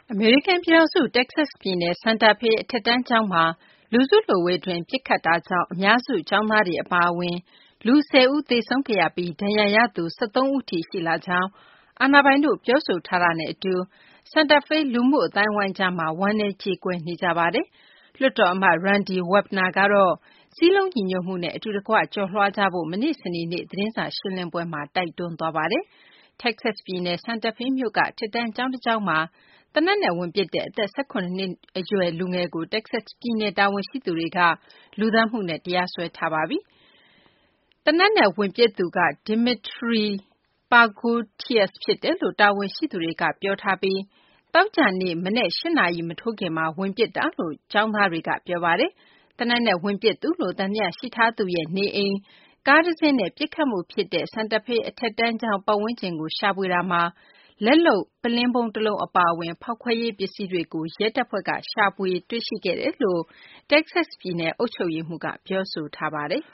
အမေရိကန်ပြည်ထောင်စု တက္ကဆက်စ်ပြည်နယ် Santa Fe အထက်တန်းကျောင်းမှာ လူစုလူဝေးတွင်း ပစ်ခတ်တာကြောင့် အများစု ကျောင်းသားတွေ အပါအဝင် လူ ၁၀ ဦး သေဆုံးခဲ့ရပြီး ဒဏ်ရာရသူ ၁၃ ဦးထိ ရှိလာကြောင်း အာဏာပိုင်တို့ ပြောဆိုထားတာနဲ့အတူ Santa Fe လူမှုအသိုင်းအဝိုင်းကြားမှာ ဝမ်းနည်းကြေကွဲနေကြပါတယ်။ လွှတ်တော်အမတ် Randy Wepner ကတော့ စည်းလုံးညီညွတ်မှုနဲ့ အတူတကွ ကျော်လွှားကြဖို့ မနေ့ စနေနေ့ သတင်းစာရှင်းလင်းပွဲမှာ တိုက်တွန်းသွားပါတယ်။ တက္ကဆက်စ်ပြည်နယ် Santa Fe မြို့က အထက်တန်းကျောင်းတကျောင်းမှာ သေနတ်နဲ့ ဝင်ပစ်တဲ့ အသက် ၁၇ နှစ်အရွယ် လူငယ်ကို တက္ကဆက်စ်ပြည်နယ် တာဝန်ရှိသူတွေက လူသတ်မှုနဲ့ တရားစွဲထားပါပြီ။ သေနတ်နဲ့ ဝင်ပစ်သူက Dimitri Pagotiev ဖြစ်တယ်လို့ တာဝန်ရှိသူတွေက ပြောထားပြီး သောကြာနေ့ မနက် ၈ နာရီ မထိုးခင်မှာ ဝင်ပစ်တာလို့ ကျောင်းသားတွေက ပြောပါတယ်။ သေနတ်နဲ့ ဝင်ပစ်သူလို့ သံသယရှိထားသူရဲ့ နေအိမ်၊ ကားတစင်းနဲ့ ပစ်ခတ်မှုဖြစ်တဲ့ Santa Fe အထက်တန်းကျောင်း ပတ်ဝန်းကျင်ကို ရှာဖွေတာမှာ လက်လုပ် ပုလင်းဗုံးတလုံး အပါအဝင် ဖောက်ခွဲရေးပစ္စည်းတွေကို ရဲတပ်ဖွဲ့က ရှာဖွေတွေ့ရှိခဲ့တယ်လို့ တက္ကဆက်စ်ပြည်နယ် အုပ်ချုပ်ရေးမှူးက ပြောဆိုထားပါတယ်